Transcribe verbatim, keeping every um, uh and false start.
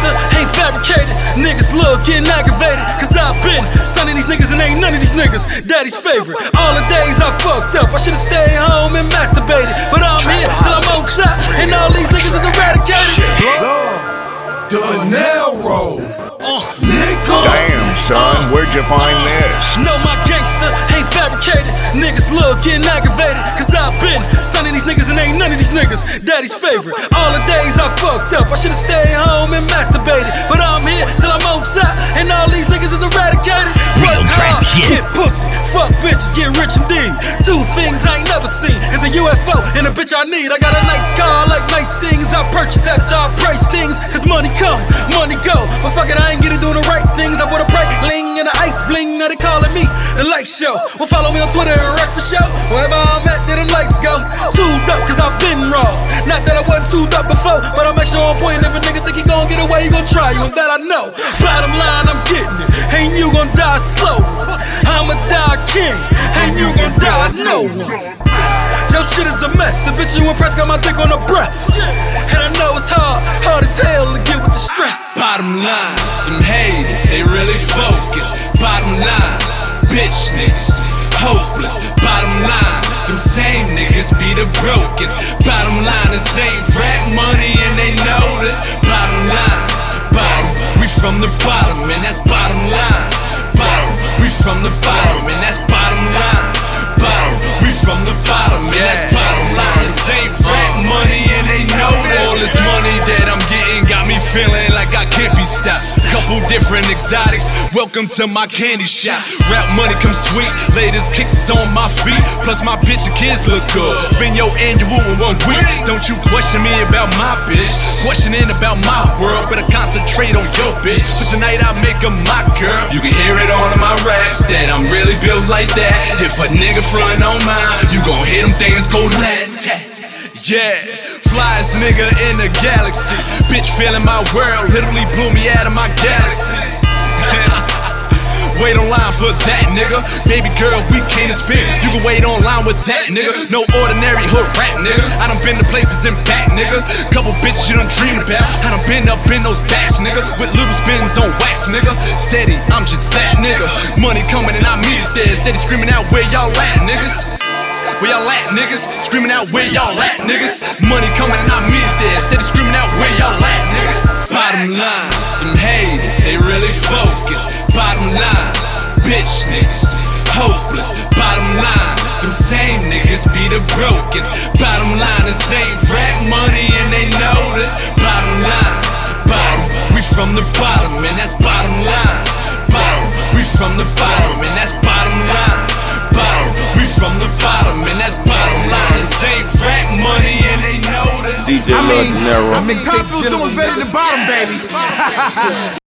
gangster, ain't fabricated. Niggas look getting aggravated, cause I've been sunning these niggas and ain't none of these niggas daddy's favorite. All the days I fucked up, I should've stayed home and masturbated. But I'm here till I'm on top, and all these niggas is eradicated. The nail roll. Uh, Damn, son, where'd you find this? No, my gangster ain't fabricated. Niggas look getting aggravated, cause I've been sunning these niggas and ain't none of these niggas daddy's favorite. All the days I fucked up, I should've stayed home and masturbated. But I'm here till I'm on top, and all these niggas is eradicated. Work hard, get pussy, fuck bitches, get rich indeed. Two things I ain't never seen is a U F O and a bitch I need. I got a nice car like nice things I purchase after I price things. Cause money come, money go, but fuck it, I ain't get it doing the right things. I bought a bright bling and an ice bling, now they calling me the light show. Well, follow me on Twitter and rush for show. Wherever I'm at, there them lights go. Tooed up cause I've been raw. Not that I wasn't tooed up before, but I'm extra on point. If a nigga think he gon' get away, he gon' try you, and that I know. Bottom line, I'm getting it, and you gon' die slow. I'ma die king, and you gon' die no one. Yo, shit is a mess. The bitch you impressed got my dick on her breath. And I know it's hard, hard as hell to get with the stress. Bottom line, them haters, they really focus. Bottom line, bitch niggas, hopeless. Bottom line, them same niggas be the brokest. Bottom line, this ain't rap money and they know this. Bottom line, bottom, we from the bottom and that's bottom line. Bottom, we from the bottom and that's bottom line. Bottom, we from the bottom and that's bottom line. This ain't rap money and they know this. All this money that I'm getting got me feeling like I can't be stopped. Couple different exotics, welcome to my candy shop. Rap money comes sweet, latest kicks is on my feet. Plus my bitch and kids look good. Spend your annual in one week. Don't you question me about my bitch, questioning about my world. Better concentrate on your bitch, but tonight I make her my girl. You can hear it on my raps that I'm really built like that. If a nigga front on mine, you gon' hear them things go rat tat. Yeah, flyest nigga in the galaxy. Bitch feeling my world, literally blew me out of my galaxies. Wait online for that nigga. Baby girl, we can't spin. You can wait online with that nigga. No ordinary hood rap nigga. I done been to places in back nigga. Couple bitches you done dreamed about. I done been up in those backs nigga. With little spins on wax nigga. Steady, I'm just that nigga. Money coming and I meet it there. Steady screaming out where y'all at niggas. Where y'all at, niggas? Screaming out where y'all at, niggas? Money coming and I meet it there. Steady screaming out where y'all at, niggas? Bottom line, them haters, they really focus. Bottom line, bitch niggas, hopeless. Bottom line, them same niggas be the brokest. Bottom line, this ain't rap money and they know this. Bottom line, bottom, we from the bottom and that's bottom line. Bottom, we from the bottom and that's bottom line. Bottom, we from the bottom and that's bottom line. This ain't rap money and they know this. D J I mean, Love Nero. I mean, top feels so much better than bottom, baby.